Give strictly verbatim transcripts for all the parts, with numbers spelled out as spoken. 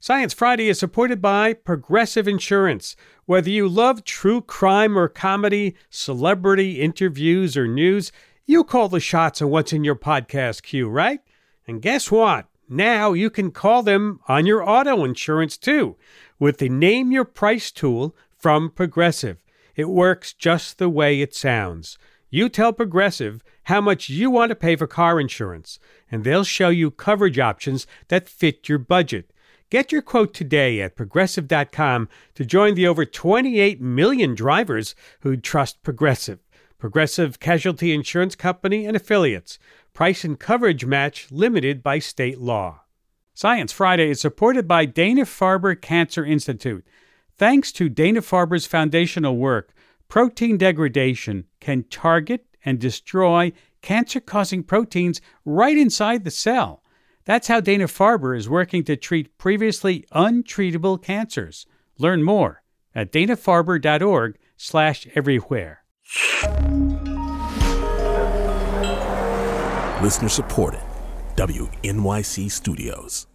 Science Friday is supported by Progressive Insurance. Whether you love true crime or comedy, celebrity interviews or news, you call the shots on what's in your podcast queue, right? And guess what? Now you can call them on your auto insurance too with the Name Your Price tool from Progressive. It works just the way it sounds. You tell Progressive how much you want to pay for car insurance, and they'll show you coverage options that fit your budget. Get your quote today at progressive dot com to join the over twenty-eight million drivers who trust Progressive. Progressive Casualty Insurance Company and Affiliates. Price and coverage match limited by state law. Science Friday is supported by Dana-Farber Cancer Institute. Thanks to Dana-Farber's foundational work, protein degradation can target and destroy cancer-causing proteins right inside the cell. That's how Dana-Farber is working to treat previously untreatable cancers. Learn more at dana-farber.org slash everywhere. Listener supported. W N Y C Studios.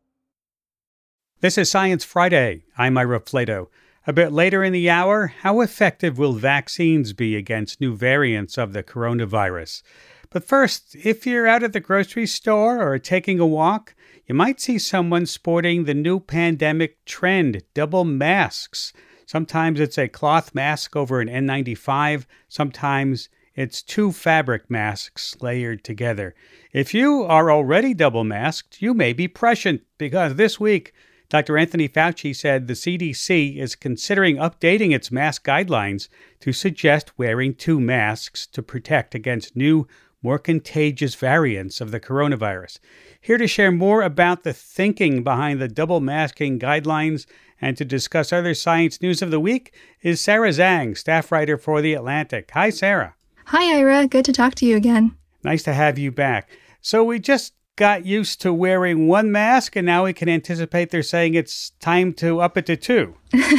This is Science Friday. I'm Ira Flato. A bit later in the hour, how effective will vaccines be against new variants of the coronavirus? But first, if you're out at the grocery store or taking a walk, you might see someone sporting the new pandemic trend, double masks. Sometimes it's a cloth mask over an N ninety-five. Sometimes it's two fabric masks layered together. If you are already double masked, you may be prescient, because this week, Doctor Anthony Fauci said the C D C is considering updating its mask guidelines to suggest wearing two masks to protect against new, more contagious variants of the coronavirus. Here to share more about the thinking behind the double masking guidelines and to discuss other science news of the week is Sarah Zhang, staff writer for The Atlantic. Hi, Sarah. Hi, Ira. Good to talk to you again. Nice to have you back. So we just got used to wearing one mask, and now we can anticipate they're saying it's time to up it to two.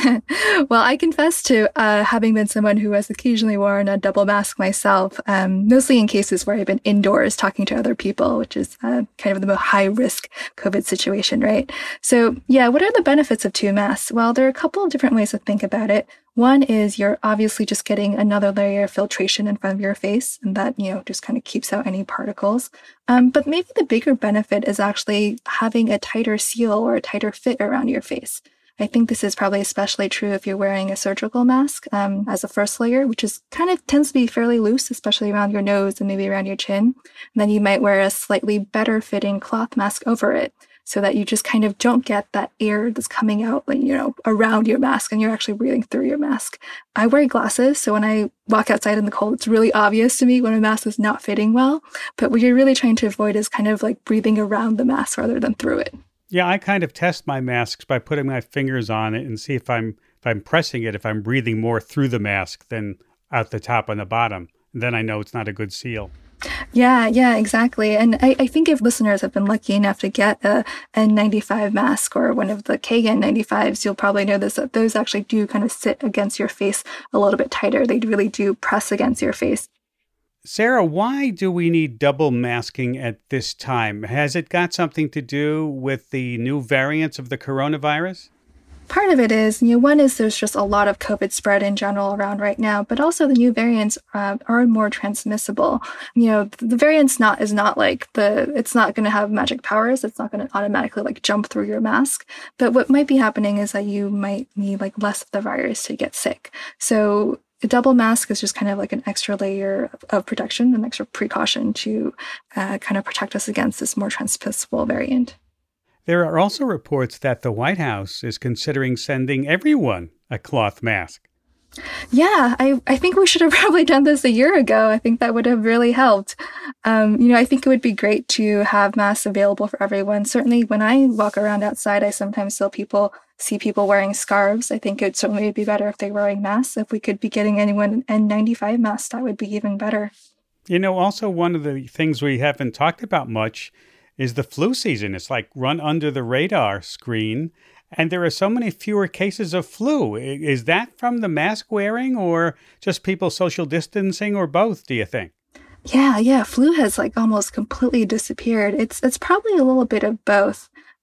Well, I confess to uh, having been someone who has occasionally worn a double mask myself, um, mostly in cases where I've been indoors talking to other people, which is uh, kind of the most high-risk COVID situation, right? So, yeah, what are the benefits of two masks? Well, there are a couple of different ways to think about it. One is you're obviously just getting another layer of filtration in front of your face, and that, you know, just kind of keeps out any particles. Um, but maybe the bigger benefit is actually having a tighter seal or a tighter fit around your face. I think this is probably especially true if you're wearing a surgical mask um, as a first layer, which is kind of tends to be fairly loose, especially around your nose and maybe around your chin. And then you might wear a slightly better fitting cloth mask over it, so that you just kind of don't get that air that's coming out, like, you know, around your mask, and you're actually breathing through your mask. I wear glasses, so when I walk outside in the cold, it's really obvious to me when a mask is not fitting well. But what you're really trying to avoid is kind of like breathing around the mask rather than through it. Yeah, I kind of test my masks by putting my fingers on it and see if I'm if I'm pressing it, if I'm breathing more through the mask than out the top and the bottom. And then I know it's not a good seal. Yeah, yeah, exactly. And I, I think if listeners have been lucky enough to get a N ninety-five mask or one of the K N ninety-fives, you'll probably notice that those actually do kind of sit against your face a little bit tighter. They really do press against your face. Sarah, why do we need double masking at this time? Has it got something to do with the new variants of the coronavirus? Part of it is, you know, one is there's just a lot of COVID spread in general around right now, but also the new variants uh, are more transmissible. You know, the variant's not is not like the, it's not going to have magic powers. It's not going to automatically like jump through your mask. But what might be happening is that you might need like less of the virus to get sick. So a double mask is just kind of like an extra layer of protection, an extra precaution to uh, kind of protect us against this more transmissible variant. There are also reports that the White House is considering sending everyone a cloth mask. Yeah, I, I think we should have probably done this a year ago. I think that would have really helped. Um, you know, I think it would be great to have masks available for everyone. Certainly when I walk around outside, I sometimes still people see people wearing scarves. I think it certainly would be better if they were wearing masks. If we could be getting anyone an N ninety-five mask, that would be even better. You know, also one of the things we haven't talked about much is the flu season. It's like run under the radar screen. And there are so many fewer cases of flu. Is that from the mask wearing or just people social distancing or both, do you think? Yeah, yeah. Flu has like almost completely disappeared. It's it's probably a little bit of both.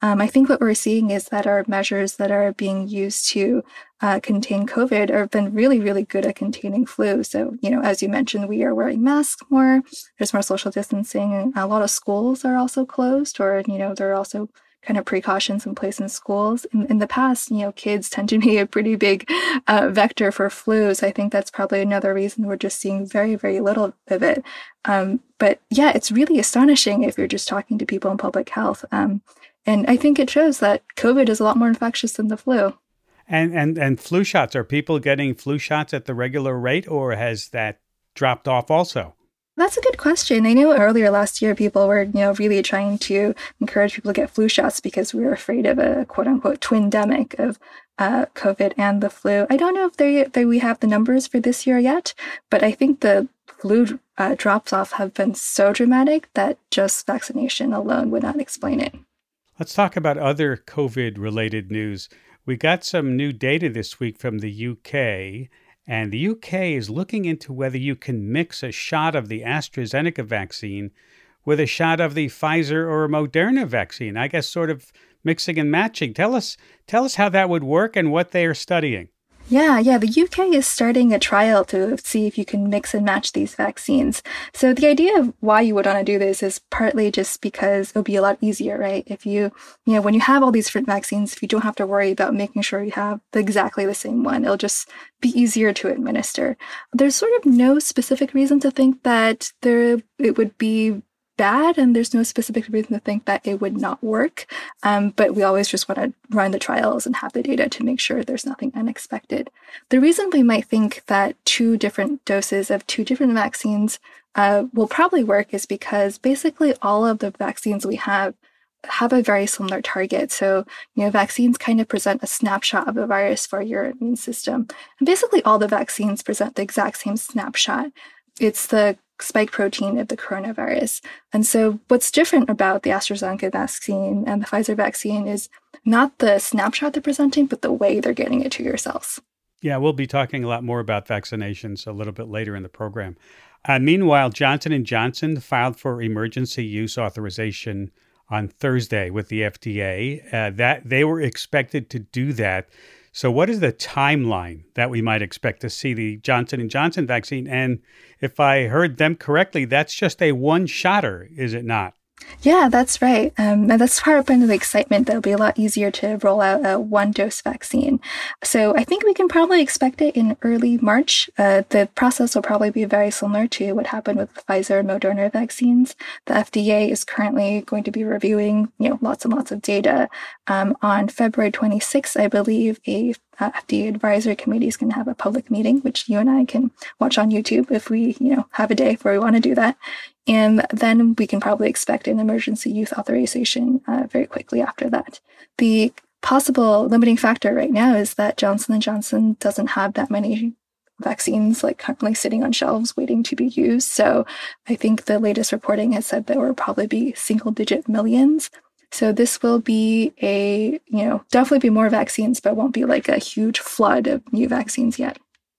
Um, I think what we're seeing is that our measures that are being used to uh, contain COVID have been really, really good at containing flu. So, you know, as you mentioned, we are wearing masks more. There's more social distancing. A lot of schools are also closed, or, you know, there are also kind of precautions in place in schools. In, in the past, you know, kids tend to be a pretty big uh, vector for flu. So I think that's probably another reason we're just seeing very, very little of it. Um, but yeah, it's really astonishing if you're just talking to people in public health. Um, and I think it shows that COVID is a lot more infectious than the flu. And, and, and flu shots, are people getting flu shots at the regular rate, or has that dropped off also? That's a good question. I know earlier last year, people were, you know, really trying to encourage people to get flu shots because we were afraid of a quote unquote twindemic of uh, COVID and the flu. I don't know if they, they, we have the numbers for this year yet, but I think the flu uh, drops off have been so dramatic that just vaccination alone would not explain it. Let's talk about other COVID related news. We got some new data this week from the U K. And the U K is looking into whether you can mix a shot of the AstraZeneca vaccine with a shot of the Pfizer or Moderna vaccine. I guess sort of mixing and matching. Tell us, tell us how that would work and what they are studying. Yeah, yeah. The U K is starting a trial to see if you can mix and match these vaccines. So the idea of why you would want to do this is partly just because it'll be a lot easier, right? If you, you know, when you have all these different vaccines, if you don't have to worry about making sure you have exactly the same one, it'll just be easier to administer. There's sort of no specific reason to think that there it would be bad, and there's no specific reason to think that it would not work. Um, but we always just want to run the trials and have the data to make sure there's nothing unexpected. The reason we might think that two different doses of two different vaccines uh, will probably work is because basically all of the vaccines we have have a very similar target. So, you know, vaccines kind of present a snapshot of the virus for your immune system. And basically all the vaccines present the exact same snapshot. It's the spike protein of the coronavirus. And so what's different about the AstraZeneca vaccine and the Pfizer vaccine is not the snapshot they're presenting, but the way they're getting it to your cells. Yeah, we'll be talking a lot more about vaccinations a little bit later in the program. Uh, meanwhile, Johnson and Johnson filed for emergency use authorization on Thursday with the F D A. Uh, that they were expected to do that. So what is the timeline that we might expect to see the Johnson and Johnson vaccine? And if I heard them correctly, that's just a one-shotter, is it not? Yeah, that's right. Um, and that's part of the excitement. That'll be a lot easier to roll out a one-dose vaccine. So I think we can probably expect it in early March. Uh, the process will probably be very similar to what happened with the Pfizer and Moderna vaccines. The F D A is currently going to be reviewing, you know, lots and lots of data. Um, on February twenty-sixth, I believe, a Uh, F D A advisory committee is going to have a public meeting, which you and I can watch on YouTube if we, you know, have a day where we want to do that. And then we can probably expect an emergency use authorization uh, very quickly after that. The possible limiting factor right now is that Johnson and Johnson doesn't have that many vaccines like currently sitting on shelves waiting to be used. So I think the latest reporting has said there will probably be single digit millions. So this will be a, you know, definitely be more vaccines, but won't be like a huge flood of new vaccines yet.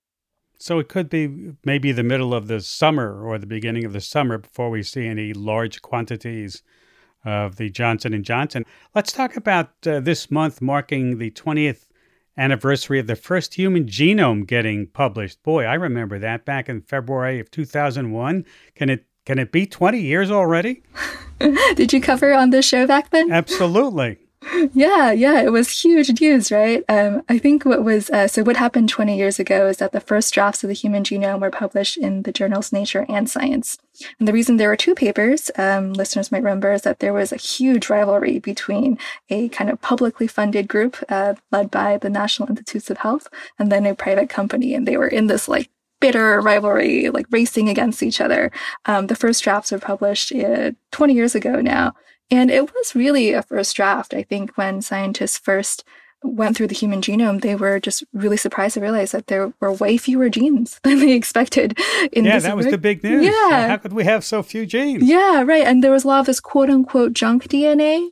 So it could be maybe the middle of the summer or the beginning of the summer before we see any large quantities of the Johnson and Johnson. Let's talk about uh, this month marking the twentieth anniversary of the first human genome getting published. Boy, I remember that back in February of two thousand one. Can it Can it be twenty years already? Did you cover on this show back then? Absolutely. Yeah, yeah, it was huge news, right? Um, I think what was, uh, so what happened twenty years ago is that the first drafts of the human genome were published in the journals Nature and Science. And the reason there were two papers, um, listeners might remember, is that there was a huge rivalry between a kind of publicly funded group uh, led by the National Institutes of Health and then a private company. And they were in this like bitter rivalry, like racing against each other. Um, the first drafts were published uh, twenty years ago now. And it was really a first draft. I think when scientists first went through the human genome, they were just really surprised to realize that there were way fewer genes than they expected. In yeah, this that work. was the big news. Yeah. How could we have so few genes? Yeah, right. And there was a lot of this quote unquote junk D N A.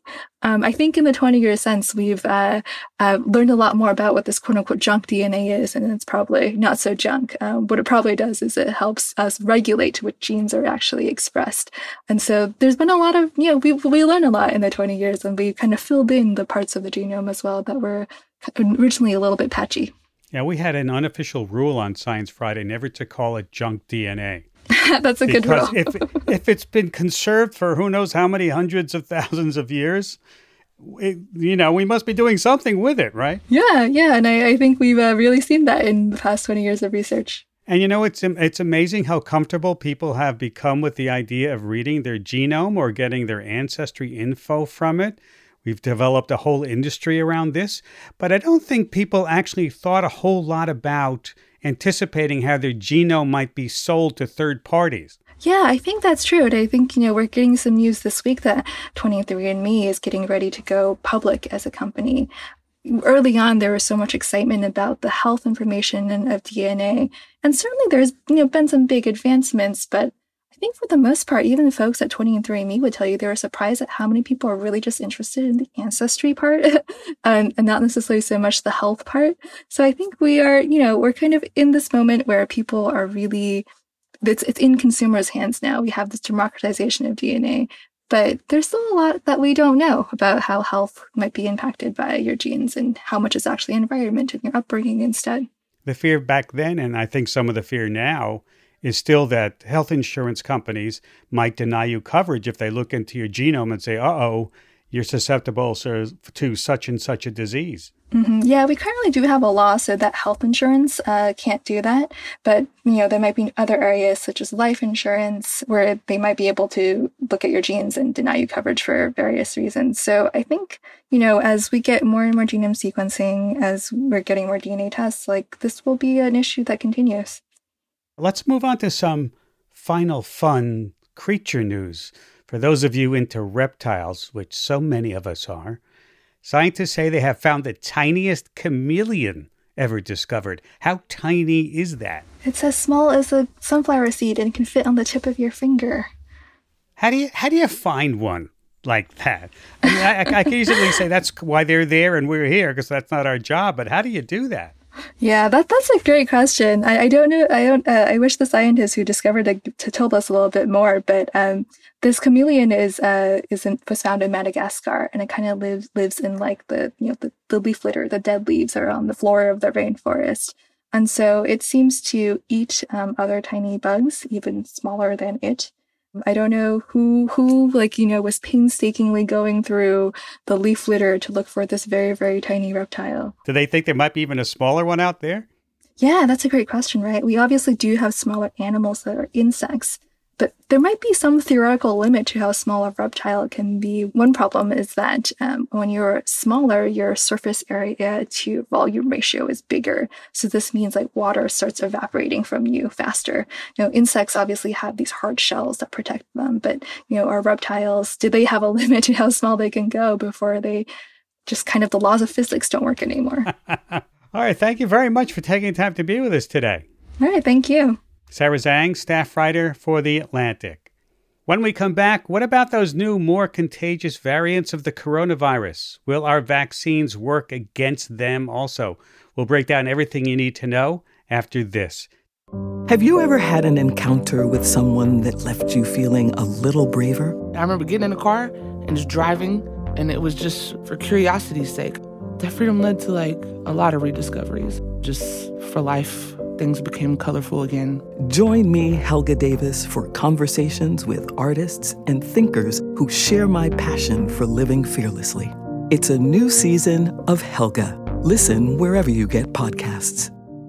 Um, I think in the twenty years since, we've uh, uh, learned a lot more about what this quote unquote junk D N A is, and it's probably not so junk. Um, what it probably does is it helps us regulate which genes are actually expressed. And so there's been a lot of, you know, we we learned a lot in the twenty years, and we kind of filled in the parts of the genome as well that were originally a little bit patchy. Yeah, we had an unofficial rule on Science Friday never to call it junk D N A. That's a good rule. Because if, if it's been conserved for who knows how many hundreds of thousands of years, it, you know, we must be doing something with it, right? Yeah, yeah. And I, I think we've uh, really seen that in the past twenty years of research. And, you know, it's it's amazing how comfortable people have become with the idea of reading their genome or getting their ancestry info from it. We've developed a whole industry around this. But I don't think people actually thought a whole lot about anticipating how their genome might be sold to third parties. Yeah, I think that's true. And I think, you know, we're getting some news this week that twenty-three and me is getting ready to go public as a company. Early on, there was so much excitement about the health information and of D N A. And certainly there's, you know, been some big advancements, but I think for the most part, even folks at twenty-three and me would tell you they were surprised at how many people are really just interested in the ancestry part and, and not necessarily so much the health part. So I think we are, you know, we're kind of in this moment where people are really, it's, it's in consumers' hands now. We have this democratization of D N A, but there's still a lot that we don't know about how health might be impacted by your genes and how much is actually environment and your upbringing instead. The fear back then, and I think some of the fear now, is still that health insurance companies might deny you coverage if they look into your genome and say, uh-oh, you're susceptible to such and such a disease. Mm-hmm. Yeah, we currently do have a law so that health insurance uh, can't do that. But, you know, there might be other areas such as life insurance where they might be able to look at your genes and deny you coverage for various reasons. So I think, you know, as we get more and more genome sequencing, as we're getting more D N A tests, like this will be an issue that continues. Let's move on to some final fun creature news. For those of you into reptiles, which so many of us are, scientists say they have found the tiniest chameleon ever discovered. How tiny is that? It's as small as a sunflower seed and can fit on the tip of your finger. How do you how do you find one like that? I mean, I, I can easily say that's why they're there and we're here because that's not our job. But how do you do that? Yeah, that that's a great question. I, I don't know. I don't. Uh, I wish the scientists who discovered it to told us a little bit more. But um, this chameleon is uh is in, was found in Madagascar, and it kind of lives lives in like the you know the, the leaf litter, the dead leaves are on the floor of the rainforest, and so it seems to eat um, other tiny bugs, even smaller than it. I don't know who, who like, you know, was painstakingly going through the leaf litter to look for this very, very tiny reptile. Do they think there might be even a smaller one out there? Yeah, that's a great question, right? We obviously do have smaller animals that are insects, but there might be some theoretical limit to how small a reptile can be. One problem is that um, when you're smaller, your surface area to volume ratio is bigger. So this means like water starts evaporating from you faster. You know, insects obviously have these hard shells that protect them, but you know, our reptiles, do they have a limit to how small they can go before they just kind of the laws of physics don't work anymore? All right. Thank you very much for taking time to be with us today. All right. Thank you. Sarah Zhang, staff writer for The Atlantic. When we come back, what about those new, more contagious variants of the coronavirus? Will our vaccines work against them also? We'll break down everything you need to know after this. Have you ever had an encounter with someone that left you feeling a little braver? I remember getting in the car and just driving, and it was just for curiosity's sake. That freedom led to like a lot of rediscoveries. Just for life, things became colorful again. Join me, Helga Davis, for conversations with artists and thinkers who share my passion for living fearlessly. It's a new season of Helga. Listen wherever you get podcasts.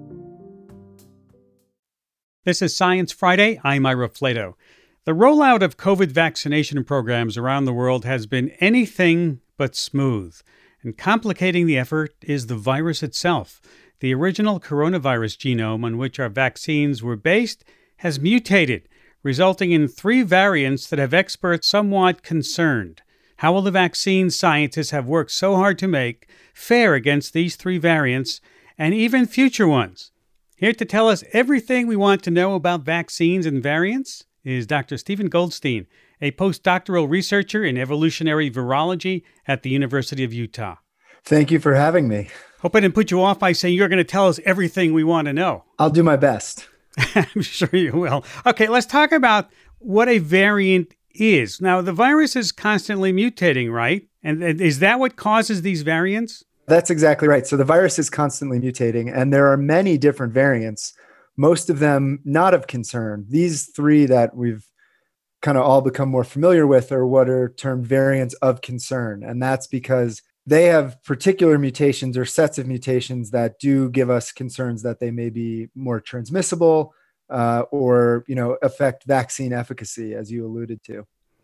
This is Science Friday. I'm Ira Flato. The rollout of COVID vaccination programs around the world has been anything but smooth. And complicating the effort is the virus itself. The original coronavirus genome on which our vaccines were based has mutated, resulting in three variants that have experts somewhat concerned. How will the vaccine scientists have worked so hard to make fare against these three variants and even future ones? Here to tell us everything we want to know about vaccines and variants is Doctor Stephen Goldstein, a postdoctoral researcher in evolutionary virology at the University of Utah. Thank you for having me. Hope I didn't put you off by saying you're going to tell us everything we want to know. I'll do my best. I'm sure you will. Okay, let's talk about what a variant is. Now, the virus is constantly mutating, right? And is that what causes these variants? That's exactly right. So the virus is constantly mutating, and there are many different variants, most of them not of concern. These three that we've kind of all become more familiar with are what are termed variants of concern. And that's because they have particular mutations or sets of mutations that do give us concerns that they may be more transmissible uh, or, you know, affect vaccine efficacy, as you alluded to.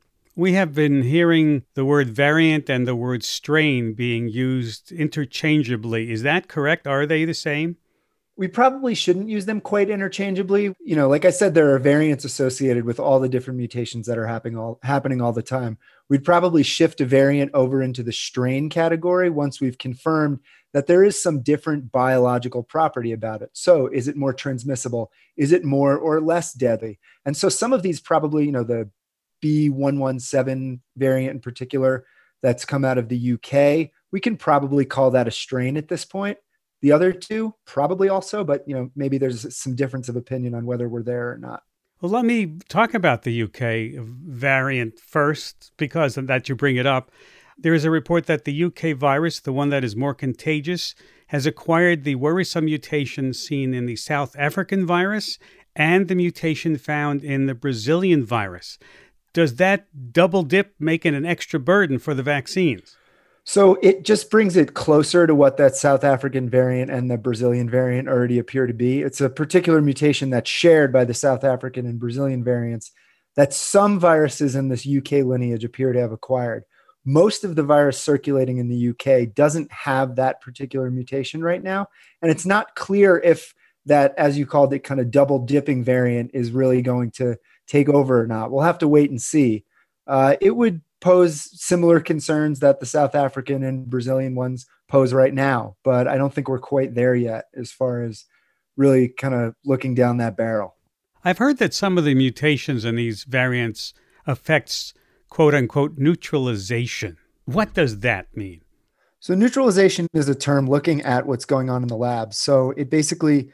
We have been hearing the word variant and the word strain being used interchangeably. Is that correct? Are they the same? We probably shouldn't use them quite interchangeably. You know, like I said, there are variants associated with all the different mutations that are happening all, happening all the time. We'd probably shift a variant over into the strain category once we've confirmed that there is some different biological property about it. So is it more transmissible? Is it more or less deadly? And so some of these probably, you know, the B one one seven variant in particular that's come out of the U K, we can probably call that a strain at this point. The other two, probably also, but you know, maybe there's some difference of opinion on whether we're there or not. Well, let me talk about the U K variant first, because of that you bring it up. There is a report that the U K virus, the one that is more contagious, has acquired the worrisome mutation seen in the South African virus and the mutation found in the Brazilian virus. Does that double dip make it an extra burden for the vaccines? So it just brings it closer to what that South African variant and the Brazilian variant already appear to be. It's a particular mutation that's shared by the South African and Brazilian variants that some viruses in this U K lineage appear to have acquired. Most of the virus circulating in the U K doesn't have that particular mutation right now. And it's not clear if that, as you called it, kind of double dipping variant is really going to take over or not. We'll have to wait and see. Uh, it would pose similar concerns that the South African and Brazilian ones pose right now, but I don't think we're quite there yet as far as really kind of looking down that barrel. I've heard that some of the mutations in these variants affects quote unquote neutralization. What does that mean? So neutralization is a term looking at what's going on in the lab. So it basically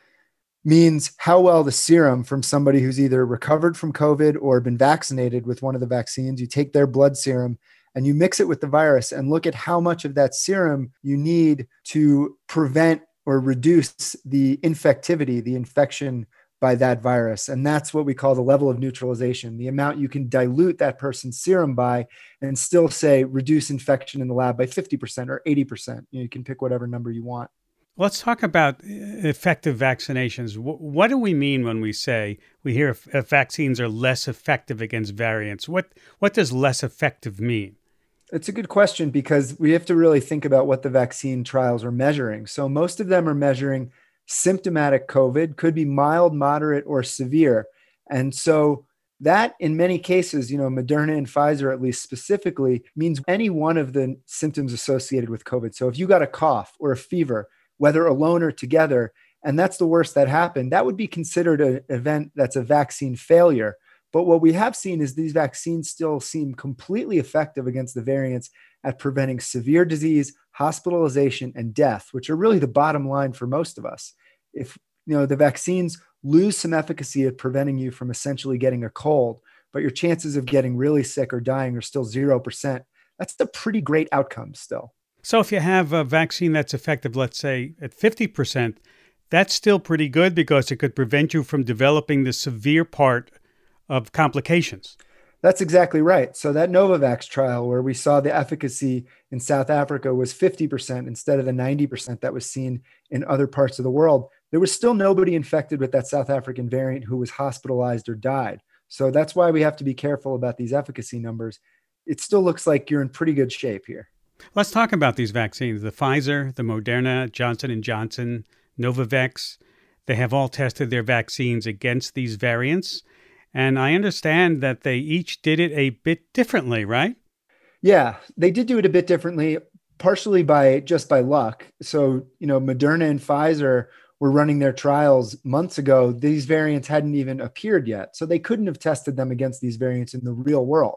means how well the serum from somebody who's either recovered from COVID or been vaccinated with one of the vaccines, you take their blood serum and you mix it with the virus and look at how much of that serum you need to prevent or reduce the infectivity, the infection by that virus. And that's what we call the level of neutralization, the amount you can dilute that person's serum by and still say reduce infection in the lab by fifty percent or eighty percent. You know, you can pick whatever number you want. Let's talk about effective vaccinations. What do we mean when we say we hear if vaccines are less effective against variants? What what does less effective mean? It's a good question because we have to really think about what the vaccine trials are measuring. So most of them are measuring symptomatic COVID, could be mild, moderate, or severe. And so that in many cases, you know, Moderna and Pfizer, at least specifically, means any one of the symptoms associated with COVID. So if you got a cough or a fever, whether alone or together, and that's the worst that happened, that would be considered an event that's a vaccine failure. But what we have seen is these vaccines still seem completely effective against the variants at preventing severe disease, hospitalization, and death, which are really the bottom line for most of us. If you know the vaccines lose some efficacy at preventing you from essentially getting a cold, but your chances of getting really sick or dying are still zero percent, that's a pretty great outcome still. So if you have a vaccine that's effective, let's say at fifty percent, that's still pretty good because it could prevent you from developing the severe part of complications. That's exactly right. So that Novavax trial where we saw the efficacy in South Africa was fifty percent instead of the ninety percent that was seen in other parts of the world. There was still nobody infected with that South African variant who was hospitalized or died. So that's why we have to be careful about these efficacy numbers. It still looks like you're in pretty good shape here. Let's talk about these vaccines, the Pfizer, the Moderna, Johnson and Johnson, Novavax. They have all tested their vaccines against these variants. And I understand that they each did it a bit differently, right? Yeah, they did do it a bit differently, partially by just by luck. So, you know, Moderna and Pfizer were running their trials months ago. These variants hadn't even appeared yet. So they couldn't have tested them against these variants in the real world.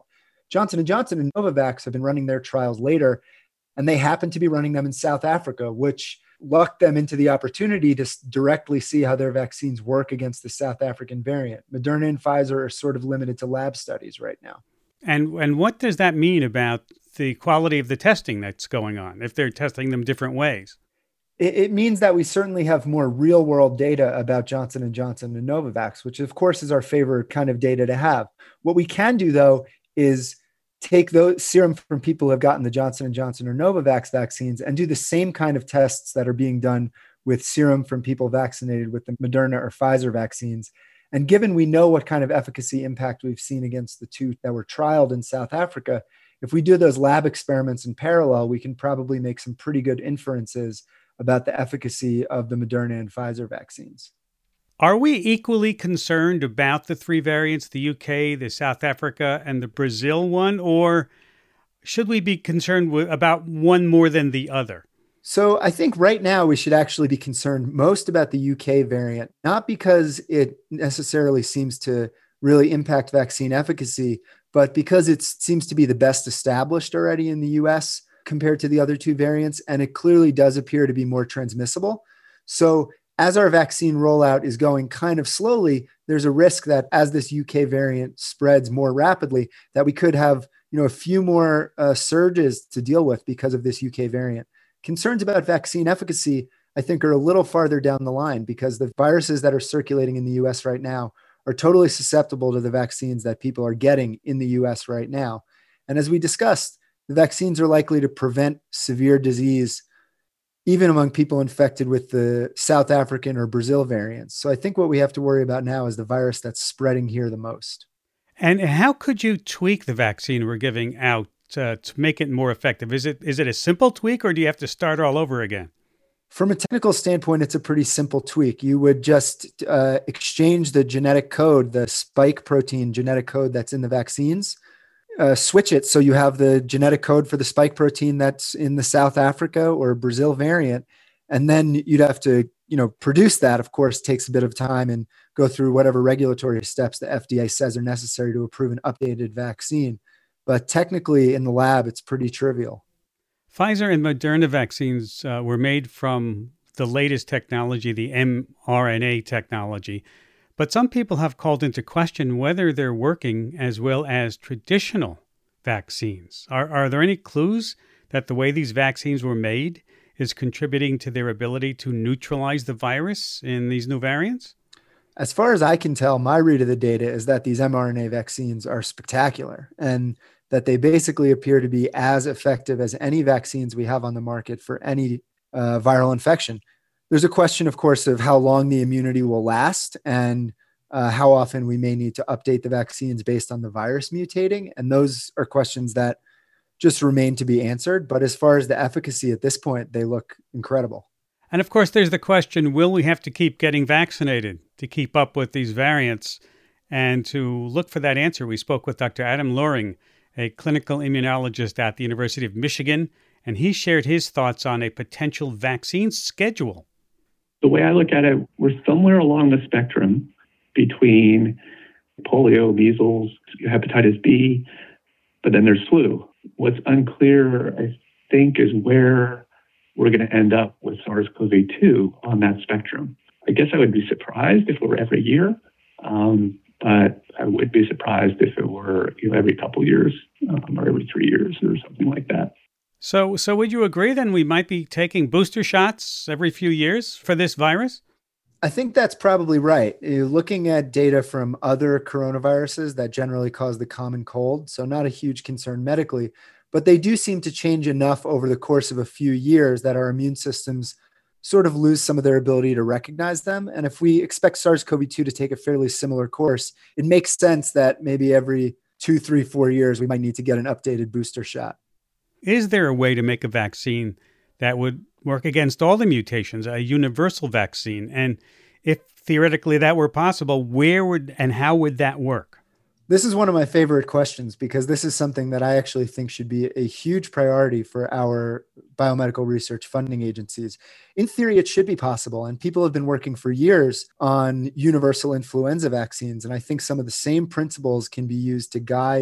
Johnson and Johnson and Novavax have been running their trials later, and they happen to be running them in South Africa, which lucked them into the opportunity to directly see how their vaccines work against the South African variant. Moderna and Pfizer are sort of limited to lab studies right now. And and what does that mean about the quality of the testing that's going on, if they're testing them different ways? It, it means that we certainly have more real-world data about Johnson and Johnson and Novavax, which of course is our favorite kind of data to have. What we can do, though, is take those serum from people who have gotten the Johnson and Johnson or Novavax vaccines and do the same kind of tests that are being done with serum from people vaccinated with the Moderna or Pfizer vaccines. And given we know what kind of efficacy impact we've seen against the two that were trialed in South Africa, if we do those lab experiments in parallel, we can probably make some pretty good inferences about the efficacy of the Moderna and Pfizer vaccines. Are we equally concerned about the three variants, the U K, the South Africa, and the Brazil one, or should we be concerned with, about one more than the other? So I think right now we should actually be concerned most about the U K variant, not because it necessarily seems to really impact vaccine efficacy, but because it seems to be the best established already in the U S compared to the other two variants, and it clearly does appear to be more transmissible. So as our vaccine rollout is going kind of slowly, there's a risk that as this U K variant spreads more rapidly, that we could have, you know, a few more uh, surges to deal with because of this U K variant. Concerns about vaccine efficacy, I think, are a little farther down the line because the viruses that are circulating in the U S right now are totally susceptible to the vaccines that people are getting in the U S right now. And as we discussed, the vaccines are likely to prevent severe disease even among people infected with the South African or Brazil variants. So I think what we have to worry about now is the virus that's spreading here the most. And how could you tweak the vaccine we're giving out uh, to make it more effective? Is it is it a simple tweak, or do you have to start all over again? From a technical standpoint, it's a pretty simple tweak. You would just uh, exchange the genetic code, the spike protein genetic code that's in the vaccines, Uh, switch it so you have the genetic code for the spike protein that's in the South Africa or Brazil variant, and then you'd have to, you know, produce that. Of course, takes a bit of time and go through whatever regulatory steps the F D A says are necessary to approve an updated vaccine. But technically, in the lab, it's pretty trivial. Pfizer and Moderna vaccines uh, were made from the latest technology, the mRNA technology. But some people have called into question whether they're working as well as traditional vaccines. Are, are there any clues that the way these vaccines were made is contributing to their ability to neutralize the virus in these new variants? As far as I can tell, my read of the data is that these mRNA vaccines are spectacular and that they basically appear to be as effective as any vaccines we have on the market for any uh, viral infection. There's a question, of course, of how long the immunity will last and uh, how often we may need to update the vaccines based on the virus mutating. And those are questions that just remain to be answered. But as far as the efficacy at this point, they look incredible. And of course, there's the question, will we have to keep getting vaccinated to keep up with these variants? And to look for that answer, we spoke with Doctor Adam Loring, a clinical immunologist at the University of Michigan, and he shared his thoughts on a potential vaccine schedule. The way I look at it, we're somewhere along the spectrum between polio, measles, hepatitis B, but then there's flu. What's unclear, I think, is where we're going to end up with SARS-C o V two on that spectrum. I guess I would be surprised if it were every year, um, but I would be surprised if it were, you know, every couple years um, or every three years or something like that. So so would you agree then we might be taking booster shots every few years for this virus? I think that's probably right. You're looking at data from other coronaviruses that generally cause the common cold, so not a huge concern medically, but they do seem to change enough over the course of a few years that our immune systems sort of lose some of their ability to recognize them. And if we expect SARS-C o V two to take a fairly similar course, it makes sense that maybe every two, three, four years, we might need to get an updated booster shot. Is there a way to make a vaccine that would work against all the mutations, a universal vaccine? And if theoretically that were possible, where would and how would that work? This is one of my favorite questions because this is something that I actually think should be a huge priority for our biomedical research funding agencies. In theory, it should be possible, and people have been working for years on universal influenza vaccines, and I think some of the same principles can be used to guide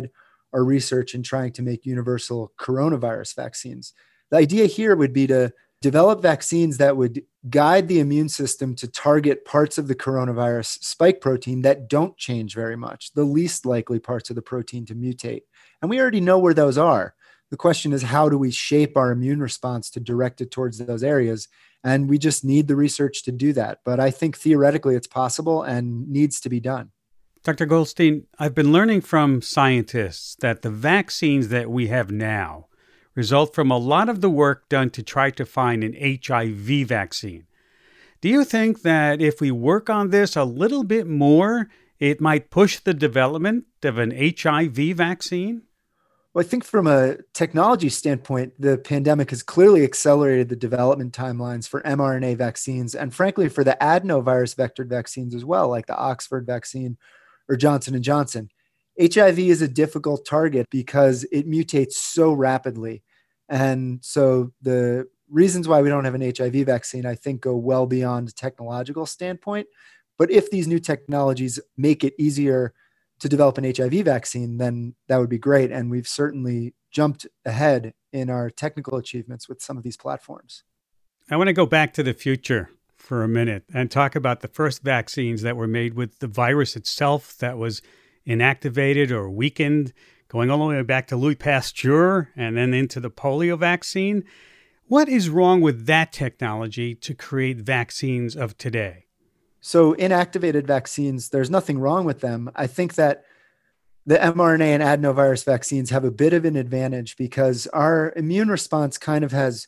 our research in trying to make universal coronavirus vaccines. The idea here would be to develop vaccines that would guide the immune system to target parts of the coronavirus spike protein that don't change very much, the least likely parts of the protein to mutate. And we already know where those are. The question is, how do we shape our immune response to direct it towards those areas? And we just need the research to do that. But I think theoretically it's possible and needs to be done. Doctor Goldstein, I've been learning from scientists that the vaccines that we have now result from a lot of the work done to try to find an H I V vaccine. Do you think that if we work on this a little bit more, it might push the development of an H I V vaccine? Well, I think from a technology standpoint, the pandemic has clearly accelerated the development timelines for mRNA vaccines and frankly for the adenovirus vectored vaccines as well, like the Oxford vaccine or Johnson and Johnson. H I V is a difficult target because it mutates so rapidly. And so the reasons why we don't have an H I V vaccine, I think, go well beyond a technological standpoint. But if these new technologies make it easier to develop an H I V vaccine, then that would be great. And we've certainly jumped ahead in our technical achievements with some of these platforms. I want to go back to the future for a minute and talk about the first vaccines that were made with the virus itself that was inactivated or weakened, going all the way back to Louis Pasteur and then into the polio vaccine. What is wrong with that technology to create vaccines of today? So inactivated vaccines, there's nothing wrong with them. I think that the mRNA and adenovirus vaccines have a bit of an advantage because our immune response kind of has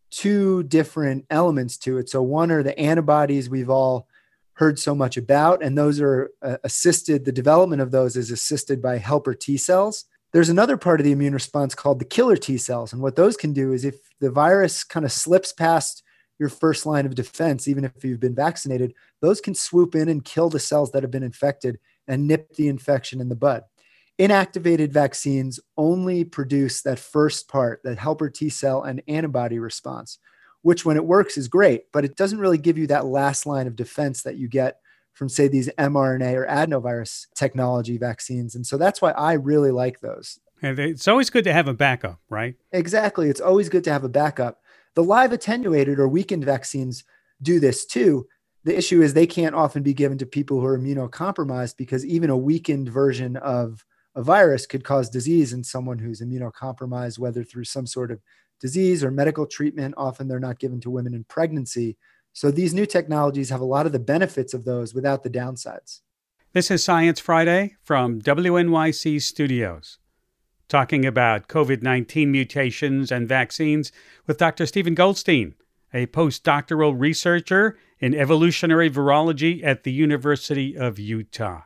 two different elements to it. So one are the antibodies we've all heard so much about, and those are uh, assisted, the development of those is assisted by helper T cells. There's another part of the immune response called the killer T cells. And what those can do is if the virus kind of slips past your first line of defense, even if you've been vaccinated, those can swoop in and kill the cells that have been infected and nip the infection in the bud. Inactivated vaccines only produce that first part, that helper T cell and antibody response, which when it works is great, but it doesn't really give you that last line of defense that you get from, say, these mRNA or adenovirus technology vaccines. And so that's why I really like those. And it's always good to have a backup, right? Exactly. It's always good to have a backup. The live attenuated or weakened vaccines do this too. The issue is they can't often be given to people who are immunocompromised because even a weakened version of a virus could cause disease in someone who's immunocompromised, whether through some sort of disease or medical treatment. Often they're not given to women in pregnancy. So these new technologies have a lot of the benefits of those without the downsides. This is Science Friday from W N Y C Studios, talking about COVID nineteen mutations and vaccines with Doctor Stephen Goldstein, a postdoctoral researcher in evolutionary virology at the University of Utah.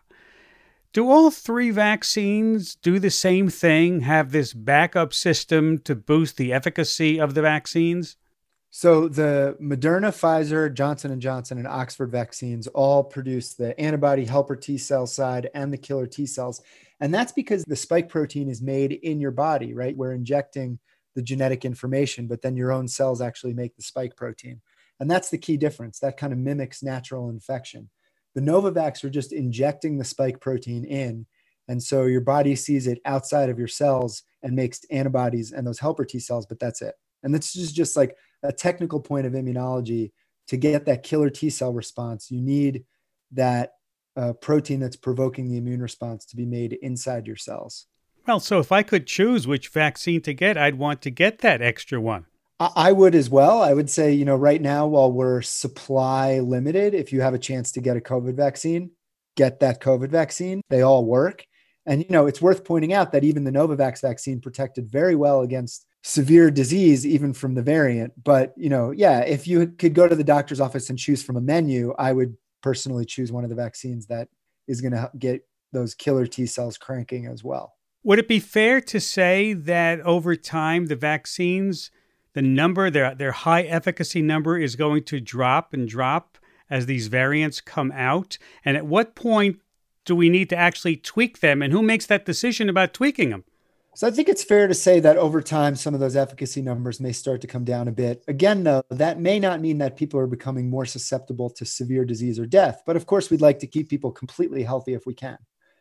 Do all three vaccines do the same thing, have this backup system to boost the efficacy of the vaccines? So the Moderna, Pfizer, Johnson and Johnson, and Oxford vaccines all produce the antibody helper T cell side and the killer T cells. And that's because the spike protein is made in your body, right? We're injecting the genetic information, but then your own cells actually make the spike protein. And that's the key difference. That kind of mimics natural infection. The Novavax are just injecting the spike protein in. And so your body sees it outside of your cells and makes antibodies and those helper T cells, but that's it. And this is just like a technical point of immunology. To get that killer T cell response, you need that uh, protein that's provoking the immune response to be made inside your cells. Well, so if I could choose which vaccine to get, I'd want to get that extra one. I, I would as well. I would say, you know, right now, while we're supply limited, if you have a chance to get a COVID vaccine, get that COVID vaccine. They all work. And, you know, it's worth pointing out that even the Novavax vaccine protected very well against severe disease, even from the variant. But, you know, yeah, if you could go to the doctor's office and choose from a menu, I would personally choose one of the vaccines that is going to get those killer T cells cranking as well. Would it be fair to say that over time, the vaccines, the number, their, their high efficacy number is going to drop and drop as these variants come out? And at what point do we need to actually tweak them? And who makes that decision about tweaking them? So I think it's fair to say that over time, some of those efficacy numbers may start to come down a bit. Again, though, that may not mean that people are becoming more susceptible to severe disease or death. But of course, we'd like to keep people completely healthy if we can.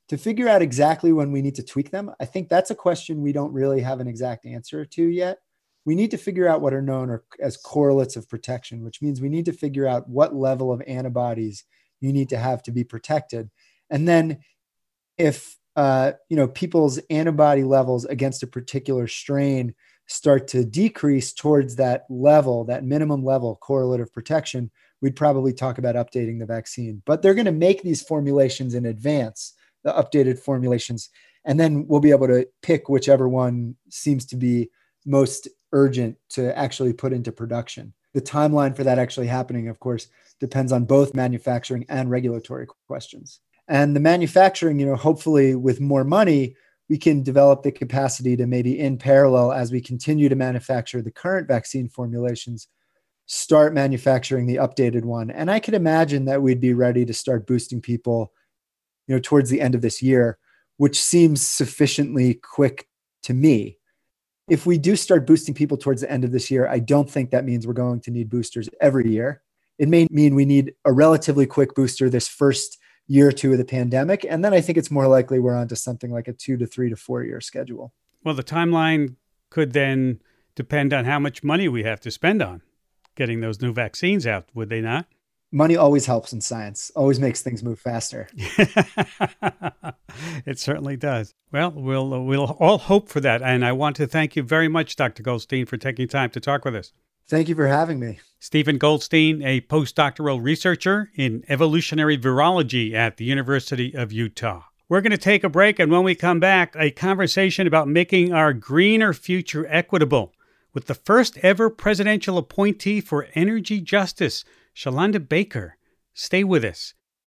To figure out exactly when we need to tweak them, I think that's a question we don't really have an exact answer to yet. We need to figure out what are known as correlates of protection, which means we need to figure out what level of antibodies you need to have to be protected. And then if uh, you know, people's antibody levels against a particular strain start to decrease towards that level, that minimum level correlate of protection, we'd probably talk about updating the vaccine. But they're going to make these formulations in advance, the updated formulations, and then we'll be able to pick whichever one seems to be most urgent to actually put into production. The timeline for that actually happening, of course, depends on both manufacturing and regulatory questions. And the manufacturing, you know, hopefully with more money, we can develop the capacity to maybe in parallel as we continue to manufacture the current vaccine formulations, start manufacturing the updated one. And I could imagine that we'd be ready to start boosting people, you know, towards the end of this year, which seems sufficiently quick to me. If we do start boosting people towards the end of this year, I don't think that means we're going to need boosters every year. It may mean we need a relatively quick booster this first year or two of the pandemic. And then I think it's more likely we're onto something like a two to three to four year schedule. Well, the timeline could then depend on how much money we have to spend on getting those new vaccines out, would they not? Money always helps in science, always makes things move faster. It certainly does. Well, we'll we'll all hope for that. And I want to thank you very much, Doctor Goldstein, for taking time to talk with us. Thank you for having me. Stephen Goldstein, a postdoctoral researcher in evolutionary virology at the University of Utah. We're going to take a break, and when we come back, a conversation about making our greener future equitable with the first ever presidential appointee for energy justice, Shalanda Baker. Stay with us.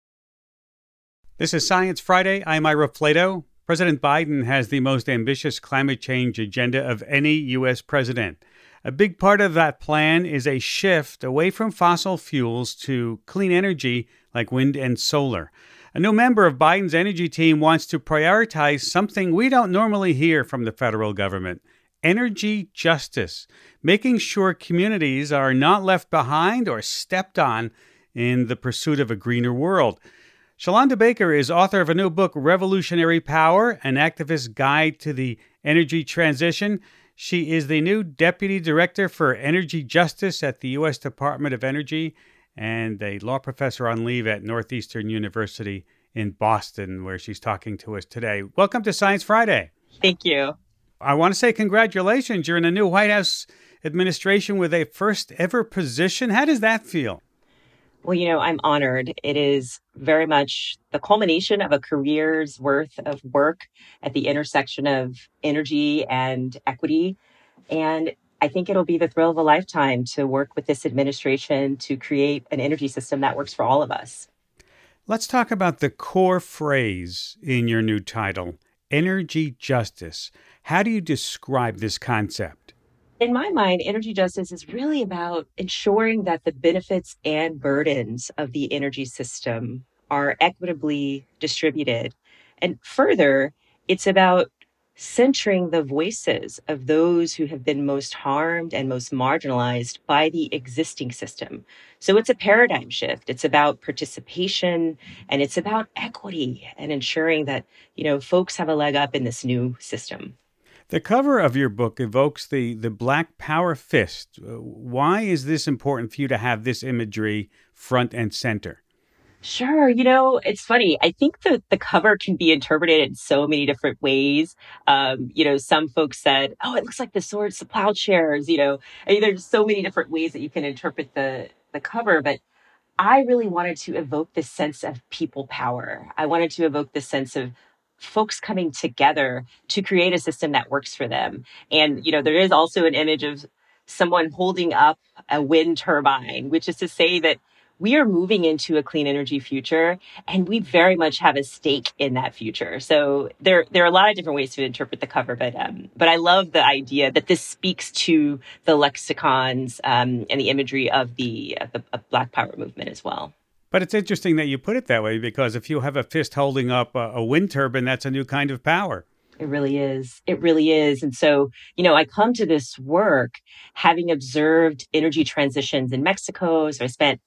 This is Science Friday. I'm Ira Flato. President Biden has the most ambitious climate change agenda of any U S president. A big part of that plan is a shift away from fossil fuels to clean energy like wind and solar. A new member of Biden's energy team wants to prioritize something we don't normally hear from the federal government: energy justice, making sure communities are not left behind or stepped on in the pursuit of a greener world. Shalanda Baker is author of a new book, Revolutionary Power, an activist guide to the energy transition. She is the new Deputy Director for Energy Justice at the U S Department of Energy and a law professor on leave at Northeastern University in Boston, where she's talking to us today. Welcome to Science Friday. Thank you. I want to say congratulations. You're in a new White House administration with a first ever position. How does that feel? Well, you know, I'm honored. It is very much the culmination of a career's worth of work at the intersection of energy and equity. And I think it'll be the thrill of a lifetime to work with this administration to create an energy system that works for all of us. Let's talk about the core phrase in your new title, energy justice. How do you describe this concept? In my mind, energy justice is really about ensuring that the benefits and burdens of the energy system are equitably distributed. And further, it's about centering the voices of those who have been most harmed and most marginalized by the existing system. So it's a paradigm shift. It's about participation and it's about equity and ensuring that, you know, folks have a leg up in this new system. The cover of your book evokes the, the Black Power fist. Why is this important for you to have this imagery front and center? Sure. You know, it's funny. I think that the cover can be interpreted in so many different ways. Um, you know, some folks said, oh, it looks like the swords to plowshares. You know, I mean, there's so many different ways that you can interpret the, the cover. But I really wanted to evoke this sense of people power. I wanted to evoke this sense of folks coming together to create a system that works for them. And, you know, there is also an image of someone holding up a wind turbine, which is to say that we are moving into a clean energy future and we very much have a stake in that future. So there, there are a lot of different ways to interpret the cover, but, um, but I love the idea that this speaks to the lexicons, um, and the imagery of the, of the of Black Power movement as well. But it's interesting that you put it that way, because if you have a fist holding up a, a wind turbine, that's a new kind of power. It really is. It really is. And so, you know, I come to this work having observed energy transitions in Mexico. So I spent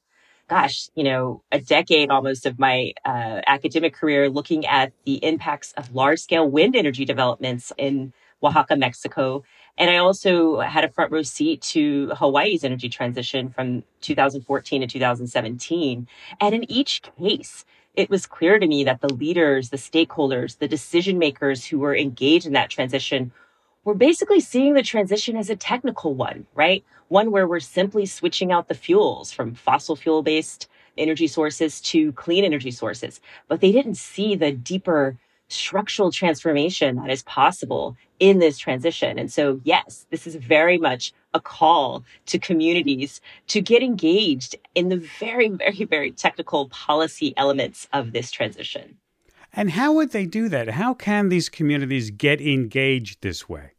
gosh, you know, a decade almost of my uh, academic career looking at the impacts of large scale wind energy developments in Oaxaca, Mexico. And I also had a front row seat to Hawaii's energy transition from two thousand fourteen to two thousand seventeen. And in each case, it was clear to me that the leaders, the stakeholders, the decision makers who were engaged in that transition were basically seeing the transition as a technical one, right? One where we're simply switching out the fuels from fossil fuel based energy sources to clean energy sources. But they didn't see the deeper structural transformation that is possible in this transition. And so, yes, this is very much a call to communities to get engaged in the very, very, very technical policy elements of this transition. And how would they do that? How can these communities get engaged this way?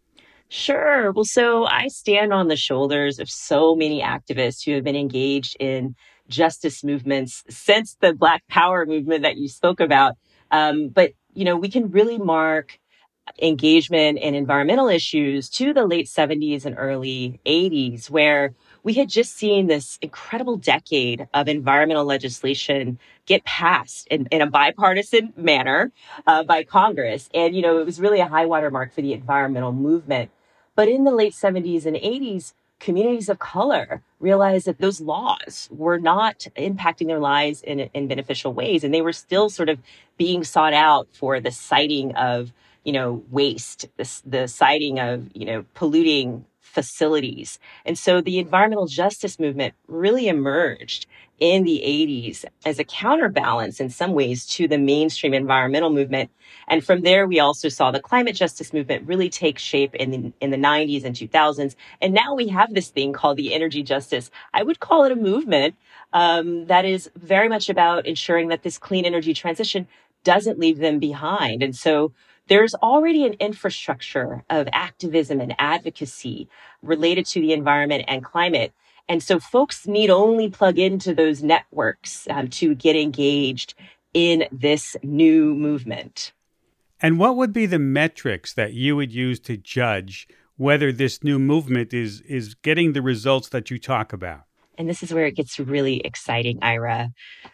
Sure. Well, so I stand on the shoulders of so many activists who have been engaged in justice movements since the Black Power movement that you spoke about. Um, but, you know, we can really mark engagement in environmental issues to the late seventies and early eighties, where we had just seen this incredible decade of environmental legislation get passed in, in a bipartisan manner uh, by Congress. And, you know, it was really a high watermark for the environmental movement. But in the late seventies and eighties, communities of color realized that those laws were not impacting their lives in, in beneficial ways. And they were still sort of being sought out for the citing of, you know, waste, the, the citing of, you know, polluting facilities. And so the environmental justice movement really emerged in the eighties as a counterbalance in some ways to the mainstream environmental movement. And from there, we also saw the climate justice movement really take shape in the, in the nineties and two thousands. And now we have this thing called the energy justice. I would call it a movement um, that is very much about ensuring that this clean energy transition doesn't leave them behind. And so there's already an infrastructure of activism and advocacy related to the environment and climate. And so folks need only plug into those networks um, to get engaged in this new movement. And what would be the metrics that you would use to judge whether this new movement is is getting the results that you talk about? And this is where it gets really exciting, Ira.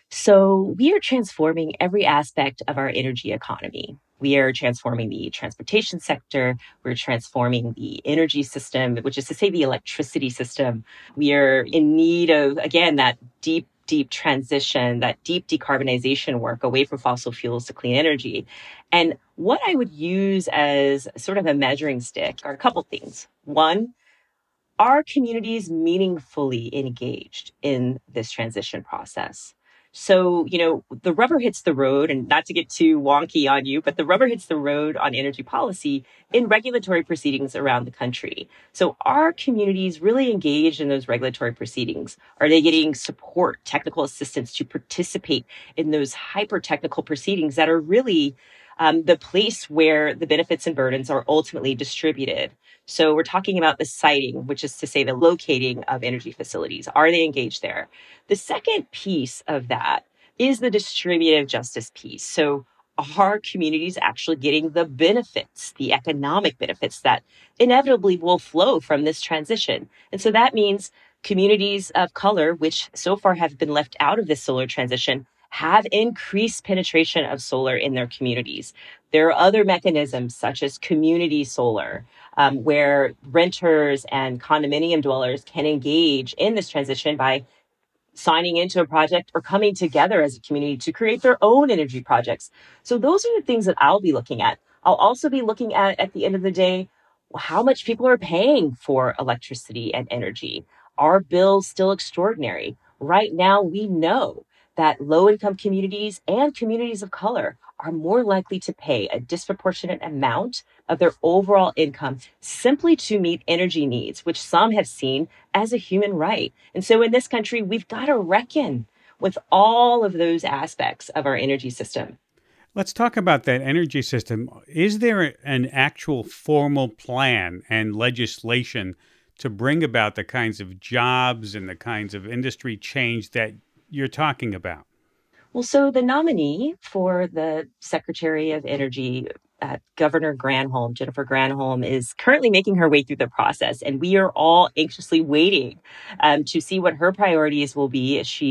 So we are transforming every aspect of our energy economy. We are transforming the transportation sector. We're transforming the energy system, which is to say the electricity system. We are in need of, again, that deep, deep transition, that deep decarbonization work away from fossil fuels to clean energy. And what I would use as sort of a measuring stick are a couple things. One, are communities meaningfully engaged in this transition process? So, you know, the rubber hits the road, and not to get too wonky on you, but the rubber hits the road on energy policy in regulatory proceedings around the country. So are communities really engaged in those regulatory proceedings? Are they getting support, technical assistance to participate in those hyper-technical proceedings that are really um, the place where the benefits and burdens are ultimately distributed? So we're talking about the siting, which is to say the locating of energy facilities. Are they engaged there? The second piece of that is the distributive justice piece. So are communities actually getting the benefits, the economic benefits that inevitably will flow from this transition? And so that means communities of color, which so far have been left out of this solar transition, have increased penetration of solar in their communities. There are other mechanisms such as community solar, um, where renters and condominium dwellers can engage in this transition by signing into a project or coming together as a community to create their own energy projects. So those are the things that I'll be looking at. I'll also be looking at, at the end of the day, how much people are paying for electricity and energy. Are bills still extraordinary? Right now, we know that low-income communities and communities of color are more likely to pay a disproportionate amount of their overall income simply to meet energy needs, which some have seen as a human right. And so in this country, we've got to reckon with all of those aspects of our energy system. Let's talk about that energy system. Is there an actual formal plan and legislation to bring about the kinds of jobs and the kinds of industry change that you're talking about? Well, so the nominee for the Secretary of Energy, uh, Governor Granholm, Jennifer Granholm, is currently making her way through the process. And we are all anxiously waiting um, to see what her priorities will be as she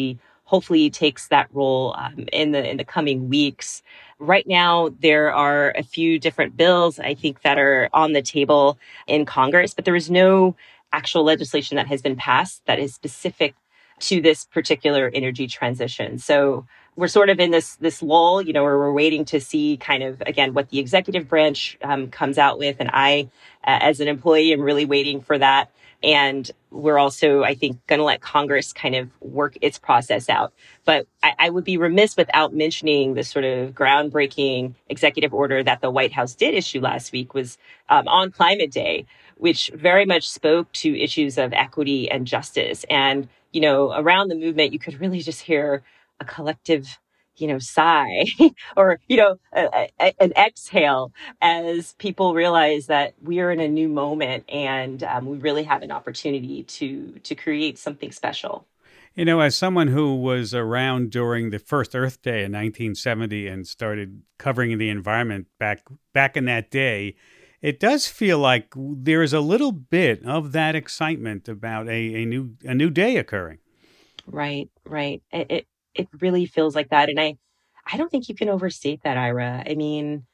hopefully takes that role um, in the in the coming weeks. Right now, there are a few different bills, I think, that are on the table in Congress, but there is no actual legislation that has been passed that is specific to this particular energy transition. So we're sort of in this this lull, you know, where we're waiting to see kind of, again, what the executive branch um, comes out with. And I, uh, as an employee, am really waiting for that. And we're also, I think, going to let Congress kind of work its process out. But I, I would be remiss without mentioning the sort of groundbreaking executive order that the White House did issue last week was um, on Climate Day, which very much spoke to issues of equity and justice. And, you know, around the movement, you could really just hear a collective, you know, sigh or, you know, a, a, an exhale as people realize that we are in a new moment and um, we really have an opportunity to to create something special. You know, as someone who was around during the first Earth Day in nineteen seventy and started covering the environment back back in that day, it does feel like there is a little bit of that excitement about a, a new a new day occurring. Right, right. It, it it really feels like that, and I I don't think you can overstate that, Ira. I mean,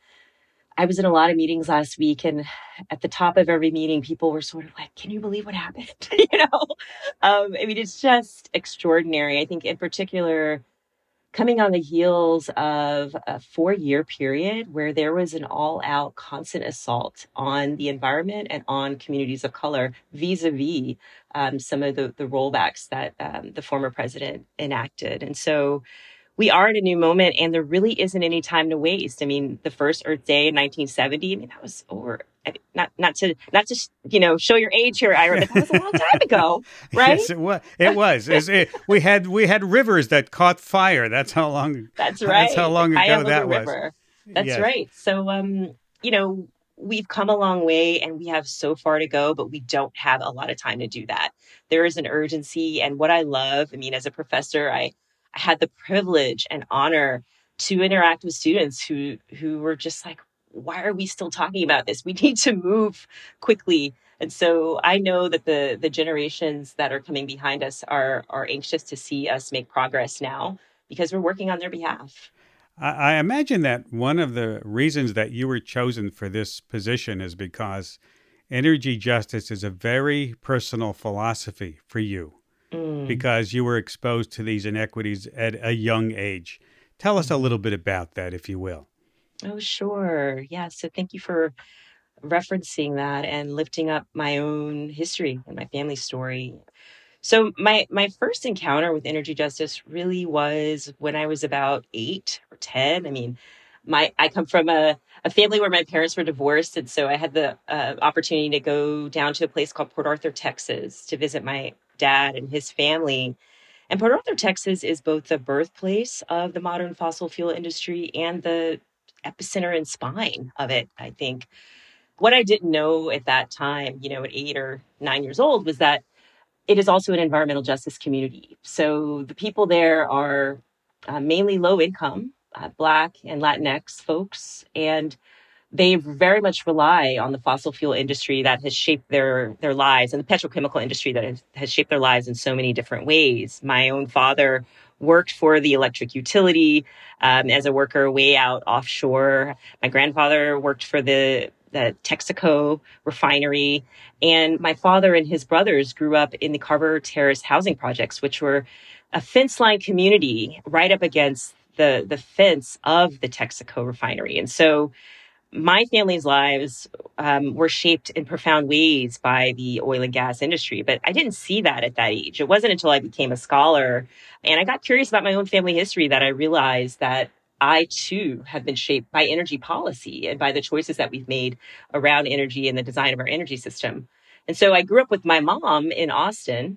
I was in a lot of meetings last week, and at the top of every meeting, people were sort of like, "Can you believe what happened?" you know, um, I mean, it's just extraordinary. I think, in particular, coming on the heels of a four-year period where there was an all-out constant assault on the environment and on communities of color vis-a-vis um, some of the, the rollbacks that um, the former president enacted. And so we are in a new moment, and there really isn't any time to waste. I mean, the first Earth Day in nineteen seventy, I mean, that was over. I mean, not not to not to you know show your age here, Ira, but that was a long time ago, right? Yes, it was. It was. It's- it, we had we had rivers that caught fire. That's how long. That's right. That's how long The ago Cuyahoga that was. River. That's Yes. right. So, um, you know, we've come a long way, and we have so far to go, but we don't have a lot of time to do that. There is an urgency, and what I love, I mean, as a professor, I. I had the privilege and honor to interact with students who who were just like, why are we still talking about this? We need to move quickly. And so I know that the the generations that are coming behind us are are anxious to see us make progress now because we're working on their behalf. I, I imagine that one of the reasons that you were chosen for this position is because energy justice is a very personal philosophy for you. Mm. Because you were exposed to these inequities at a young age. Tell us a little bit about that, if you will. Oh, sure. Yeah. So thank you for referencing that and lifting up my own history and my family story. So my my first encounter with energy justice really was when I was about eight or ten. I mean, my I come from a, a family where my parents were divorced. And so I had the uh, opportunity to go down to a place called Port Arthur, Texas, to visit my dad and his family. And Port Arthur, Texas is both the birthplace of the modern fossil fuel industry and the epicenter and spine of it, I think. What I didn't know at that time, you know, at eight or nine years old, was that it is also an environmental justice community. So the people there are uh, mainly low income, uh, Black and Latinx folks, and they very much rely on the fossil fuel industry that has shaped their, their lives and the petrochemical industry that has, has shaped their lives in so many different ways. My own father worked for the electric utility um, as a worker way out offshore. My grandfather worked for the, the Texaco refinery. And my father and his brothers grew up in the Carver Terrace housing projects, which were a fence-line community right up against the, the fence of the Texaco refinery. And so my family's lives um, were shaped in profound ways by the oil and gas industry, but I didn't see that at that age. It wasn't until I became a scholar and I got curious about my own family history that I realized that I, too, have been shaped by energy policy and by the choices that we've made around energy and the design of our energy system. And so I grew up with my mom in Austin,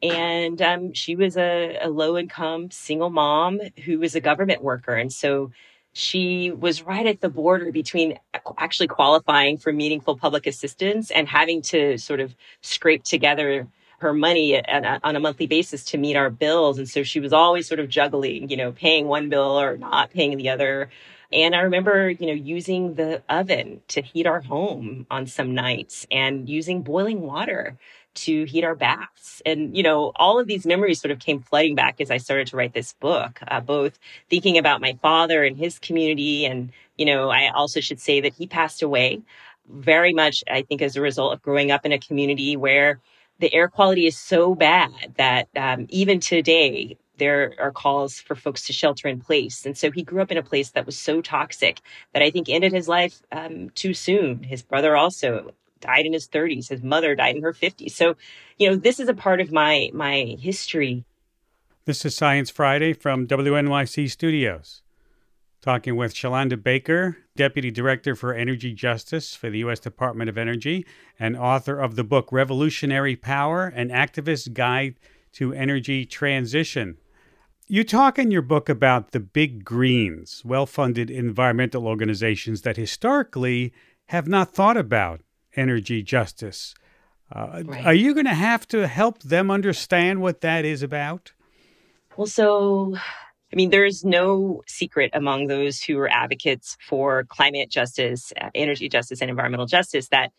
and um, she was a, a low-income single mom who was a government worker. And so she was right at the border between actually qualifying for meaningful public assistance and having to sort of scrape together her money at, at, on a monthly basis to meet our bills. And so she was always sort of juggling, you know, paying one bill or not paying the other. And I remember, you know, using the oven to heat our home on some nights and using boiling water to heat our baths. And, you know, all of these memories sort of came flooding back as I started to write this book, uh, both thinking about my father and his community. And, you know, I also should say that he passed away very much, I think, as a result of growing up in a community where the air quality is so bad that um, even today, there are calls for folks to shelter in place. And so he grew up in a place that was so toxic that I think ended his life um, too soon. His brother also died in his thirties. His mother died in her fifties. So, you know, this is a part of my my history. This is Science Friday from W N Y C Studios. Talking with Shalonda Baker, Deputy Director for Energy Justice for the U S Department of Energy and author of the book Revolutionary Power, An Activist's Guide to Energy Transition. You talk in your book about the big greens, well-funded environmental organizations that historically have not thought about energy justice. Uh, right. Are you going to have to help them understand what that is about? Well, so, I mean, there's no secret among those who are advocates for climate justice, uh, energy justice, and environmental justice that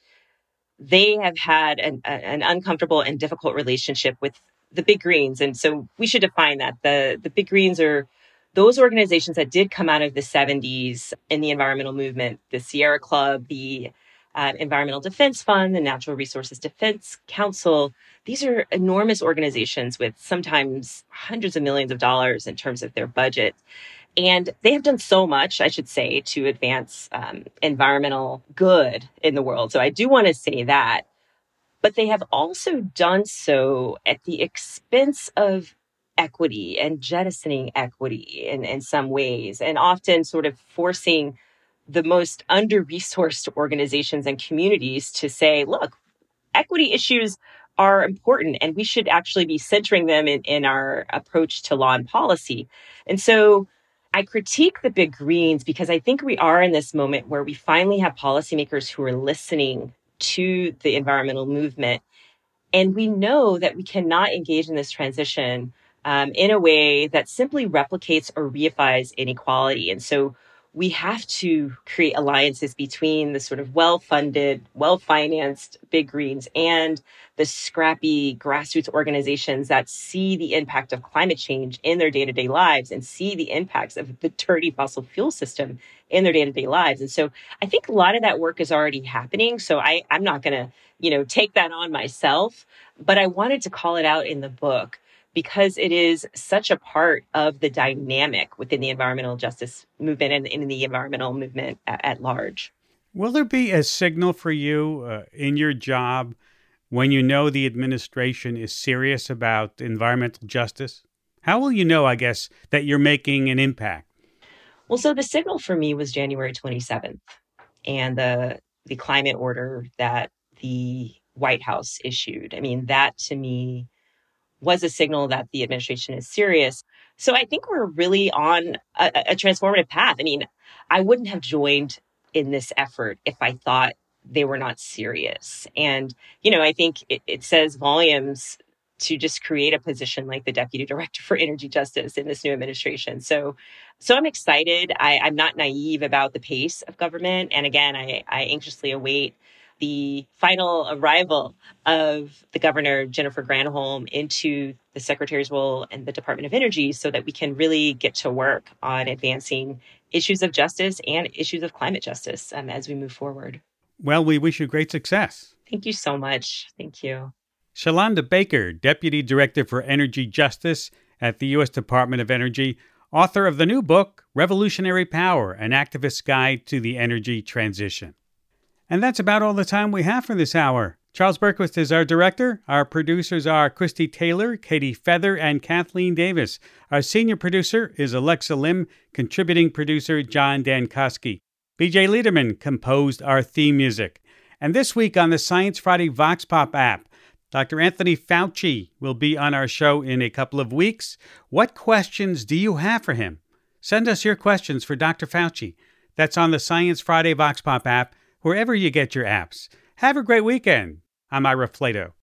they have had an, an uncomfortable and difficult relationship with the big greens. And so we should define that. The, the big greens are those organizations that did come out of the seventies in the environmental movement, the Sierra Club, the uh, Environmental Defense Fund, the Natural Resources Defense Council. These are enormous organizations with sometimes hundreds of millions of dollars in terms of their budget. And they have done so much, I should say, to advance um, environmental good in the world. So I do want to say that. But they have also done so at the expense of equity and jettisoning equity in, in some ways, and often sort of forcing the most under-resourced organizations and communities to say, look, equity issues are important and we should actually be centering them in, in our approach to law and policy. And so I critique the big greens because I think we are in this moment where we finally have policymakers who are listening to the environmental movement. And we know that we cannot engage in this transition um, in a way that simply replicates or reifies inequality. And so we have to create alliances between the sort of well-funded, well-financed big greens and the scrappy grassroots organizations that see the impact of climate change in their day-to-day lives and see the impacts of the dirty fossil fuel system in their day-to-day lives. And so I think a lot of that work is already happening. So I, I'm not going to, you know, take that on myself, but I wanted to call it out in the book because it is such a part of the dynamic within the environmental justice movement and in the environmental movement at, at large. Will there be a signal for you uh, in your job when you know the administration is serious about environmental justice? How will you know, I guess, that you're making an impact? Well, so the signal for me was January twenty-seventh and the the climate order that the White House issued. I mean, that to me was a signal that the administration is serious. So I think we're really on a, a transformative path. I mean, I wouldn't have joined in this effort if I thought they were not serious. And, you know, I think it, it says volumes to just create a position like the Deputy Director for Energy Justice in this new administration. So, so I'm excited. I, I'm not naive about the pace of government. And again, I, I anxiously await the final arrival of the governor, Jennifer Granholm, into the secretary's role in the Department of Energy so that we can really get to work on advancing issues of justice and issues of climate justice um, as we move forward. Well, we wish you great success. Thank you so much. Thank you. Shalonda Baker, Deputy Director for Energy Justice at the U S Department of Energy, author of the new book, Revolutionary Power, An Activist's Guide to the Energy Transition. And that's about all the time we have for this hour. Charles Berquist is our director. Our producers are Christy Taylor, Katie Feather, and Kathleen Davis. Our senior producer is Alexa Lim, contributing producer John Dankosky. B J Liederman composed our theme music. And this week on the Science Friday Vox Pop app, Doctor Anthony Fauci will be on our show in a couple of weeks. What questions do you have for him? Send us your questions for Doctor Fauci. That's on the Science Friday Vox Pop app, wherever you get your apps. Have a great weekend. I'm Ira Flato.